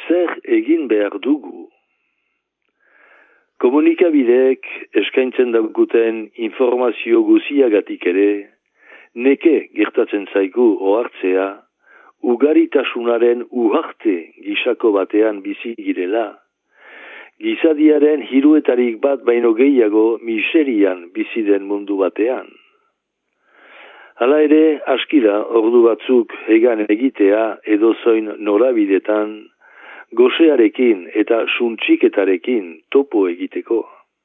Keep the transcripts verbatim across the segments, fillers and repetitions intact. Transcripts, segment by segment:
zer egin behar dugu? Komunikabideek eskaintzen daukuten informazio guziagatik ere, neke gertatzen zaigu ohartzea, ugaritasunaren uharte gisako batean bizi girela, gizadiaren hiruetarik bat baino gehiago miserian bizi den mundu batean. Hala ere, askira ordu batzuk egan egitea edozoin norabidetan, gosearekin eta suntxiketarekin topo egiteko.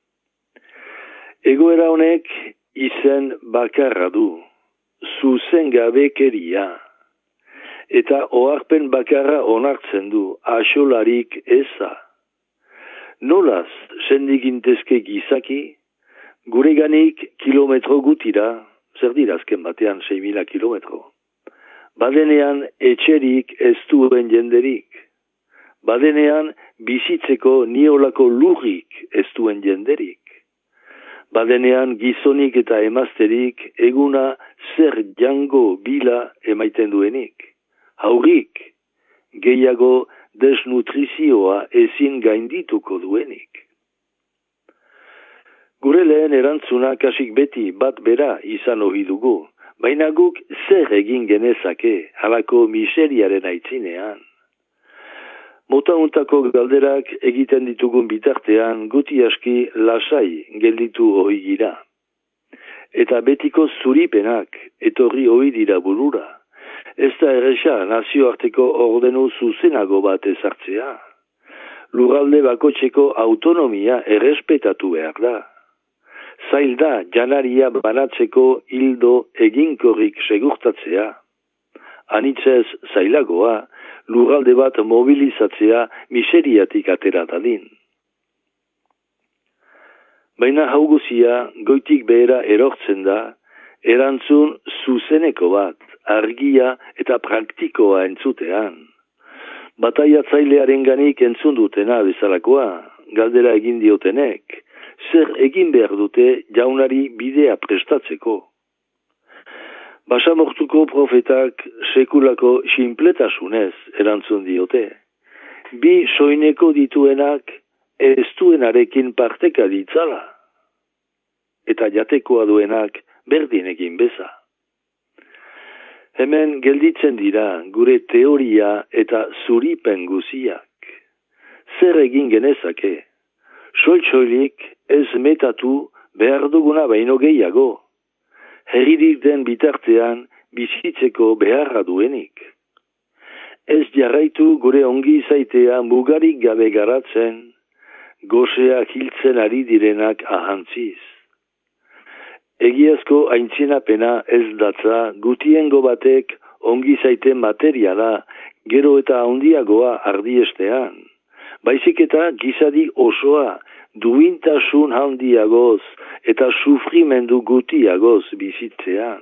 Egoera honek izen bakarra du, zuzen gabekeria, eta oharpen bakarra onartzen du, axolarik eza. Nolaz sendigintezke gizaki, gureganik kilometro gutira, zer dira azken batean sei mila kilometro. Badenean etxerik ez duen jenderik. Badenean bizitzeko niolako lurrik ez duen jenderik. Badenean gizonik eta emazterik eguna zer jango bila emaiten duenik. Haurik, gehiago desnutrizioa ezin gaindituko duenik. Gure lehen erantzuna kasik beti bat bera izan ohi dugu, baina guk zer egin genezake halako miseriaren aitzinean. Mota untako galderak egiten ditugun bitartean guti aski lasai gelditu ohi gira. Eta betiko zuripenak etorri ohi dira burura. Ez da erresa nazioarteko ordenu zuzenago bat ezartzea. Lurralde bakoitzeko autonomia errespetatu behar da. Zail da janaria banatzeko hildo eginkorrik segurtatzea. Anitzez zailagoa, lurralde bat mobilizatzea miseriatik atera dadin. Baina hau guzia goitik behera erortzen da, erantzun zuzeneko bat, argia eta praktikoa entzutean. Bataiatzailearen ganik entzun dutena bezalakoa, galdera egin diotenek, zer egin behar dute jaunari bidea prestatzeko. Basamortuko profetak sekulako sinpletasunez erantzun diote. Bi soineko dituenak ez duenarekin parteka ditzala. Eta jatekoa duenak berdinekin beza. Hemen gelditzen dira gure teoria eta zuripen guziak. Zer egin genezake? Soil-soilik ez metatu behar duguna baino gehiago. Herririk den bitartean bizitzeko beharra duenik. Ez jarraitu gure ongi izaitea mugarik gabe garatzen, goseak hiltzen ari direnak ahantziz. Egiazko aintzinapena ez datza gutiengo batek ongi zaite materiala gero eta handiagoa ardiestean. Baizik eta gizadi osoa duintasun handiagoz eta sufrimendu gutiagoz bizitzean.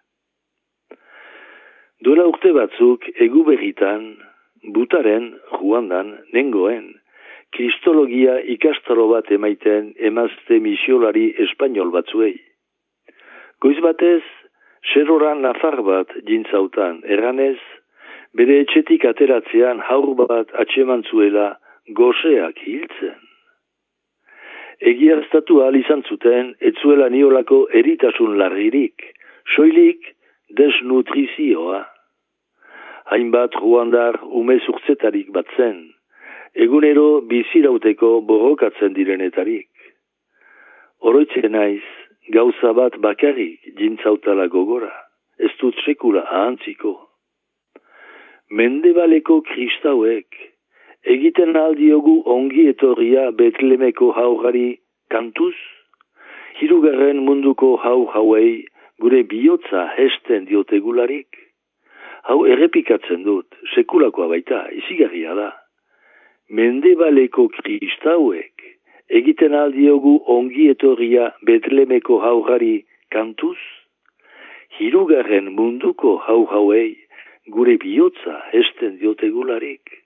Duela urte batzuk egu berritan, Butaren, Ruandan, nengoen, kristologia ikastaro bat emaiten emazte misiolari espainol batzuei. Goiz batez, seroran nafar bat jintzautan, erranez, bere etxetik ateratzean haur bat atxemantzuela goseak hiltzen. Egiaztatu ahal izan zuten, etzuela niolako eritasun larririk, soilik desnutrizioa. Hainbat Ruandar umezurtzetarik bat zen, egunero bizirauteko borrokatzen direnetarik. Oroitzen naiz, gauza bat bakarrik jintzautala gogora, ez dut sekula ahantziko. Mendebaleko kristauek, egiten aldiogu ongi etorria Betlemeko haurari kantuz, hirugarren munduko hau hauei gure bihotza hesten diotegularik. Hau errepikatzen dut, sekulakoa baita, izigarria da. Mendebaleko kristauek, egiten aldiogu ongi etorria Betlemeko haurari kantuz, hirugarren munduko hau hauei gure bihotza hesten diotegularik.